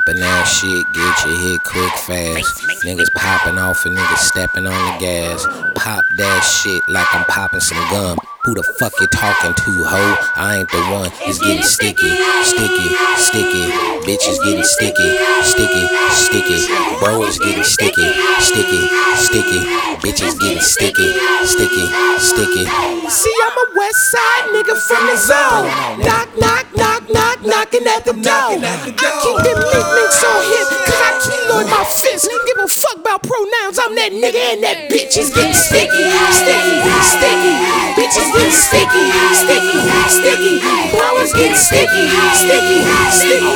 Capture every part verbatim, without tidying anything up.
Poppin' that shit, get your hit quick fast. Niggas popping off and niggas stepping on the gas. Pop that shit like I'm popping some gum. Who the fuck you talking to, ho? I ain't the one. It's getting sticky, sticky, sticky. Bitch is getting sticky, sticky, sticky. Bro is getting sticky, sticky, sticky. Bitch is getting sticky, sticky, sticky. See, I'm a west side nigga from the zone. Knock, knock, knock, knock, knocking at the door. I keep them nicknames on him, cause I keloid my fist. Give a fuck about pronouns, I'm that nigga and that bitch is getting sticky, sticky, sticky. Bitch is getting sticky, sticky, sticky. Bro is getting sticky, sticky, sticky.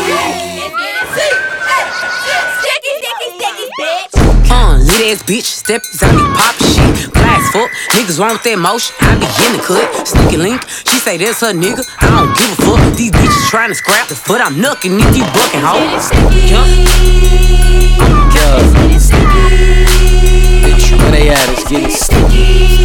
Sticky, sticky, sticky, bitch. Uh, lit ass bitch, step inside me, pop shit. Glass fuck, niggas want that motion. I be in the cut, sneaky link. She say that's her nigga, I don't give a fuck. These bitches trying to scrap the foot, I'm knucking if you bucking, ho. Yeah. Bitch, where they at? It's getting sticky.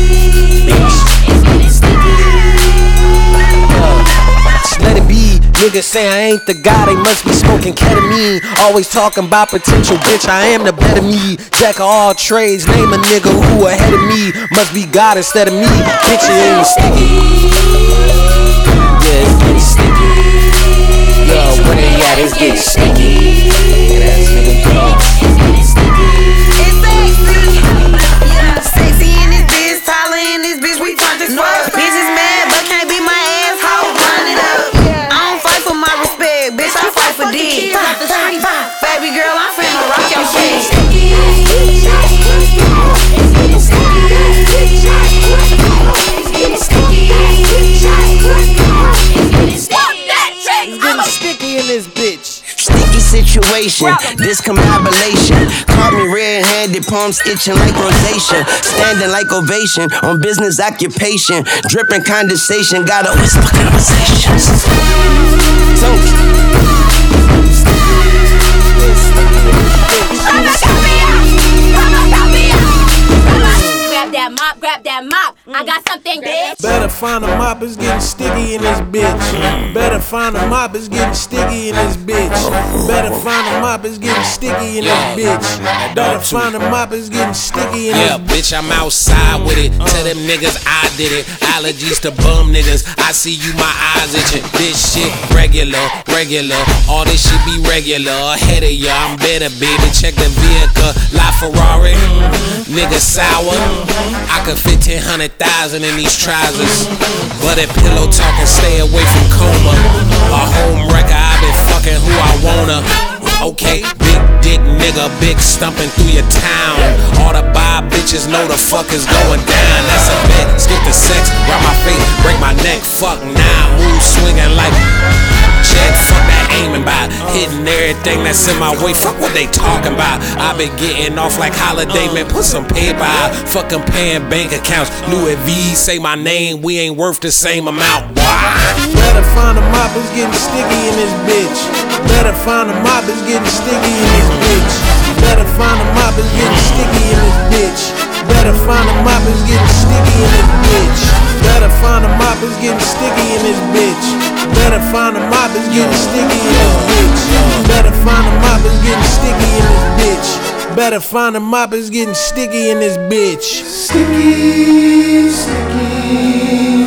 Let it be, niggas say I ain't the guy, they must be smoking ketamine. Always talking about potential, bitch, I am the better me. Jack of all trades, name a nigga who ahead of me. Must be God instead of me, bitch, it ain't sticky. Yeah, it's getting sticky. Yo, where they at, it's getting sticky. Ass nigga, It's sexy, yeah, sexy in this bitch, taller in this bitch, we turned this fuck. Bitch is mad, but can't be my asshole, turn it up. I don't fight for my respect, bitch, I fight for dick. Baby girl, I'm finna rock your shit. It's getting sticky in this bitch. Sticky situation, discombobulation. Caught me red-handed, palms itching like rosacea. Standing like ovation on business occupation. Dripping condensation, got a whisper conversations. Grab that mop, grab that mop. I got something, bitch. Better find a mop, it's getting sticky in this bitch. Better find a mop, it's getting sticky in this bitch. Better find a mop, it's getting sticky in this bitch. Better find a mop, it's getting sticky in this bitch. Yeah, bitch, I'm outside with it. Tell them niggas I did it. Allergies to bum niggas. I see you, my eyes itching. This shit regular, regular. All this shit be regular. Ahead of ya, I'm better, baby. Check the vehicle. La Ferrari. Nigga sour. I could fit ten hundred thousand in these trousers. But that pillow talking, stay away from coma. A home wrecker, I been fucking who I wanna. Okay, big dick nigga, big stumping through your town. All the bi bitches know the fuck is going down. That's a bet, skip the sex, rub my face, break my neck. Fuck now, move swinging like jet. Fuck that aiming by, hitting everything that's in my way. Fuck what they talking about. I been getting off like Holiday, man. Put some paper out. Fucking paying bank accounts. Louis V say my name, we ain't worth the same amount. Why? Better find a mop, it's getting sticky in this bitch. Better find a mop, it's getting sticky in this bitch. Better find a mop, it's getting sticky in this bitch. Better find a mop, it's getting sticky in this bitch. Better find a mop, it's getting sticky in this bitch. Better find a mop, it's getting sticky in this bitch. Better find a mop, it's getting sticky in this bitch. Better find a mop, it's getting sticky in this bitch. Sticky, sticky.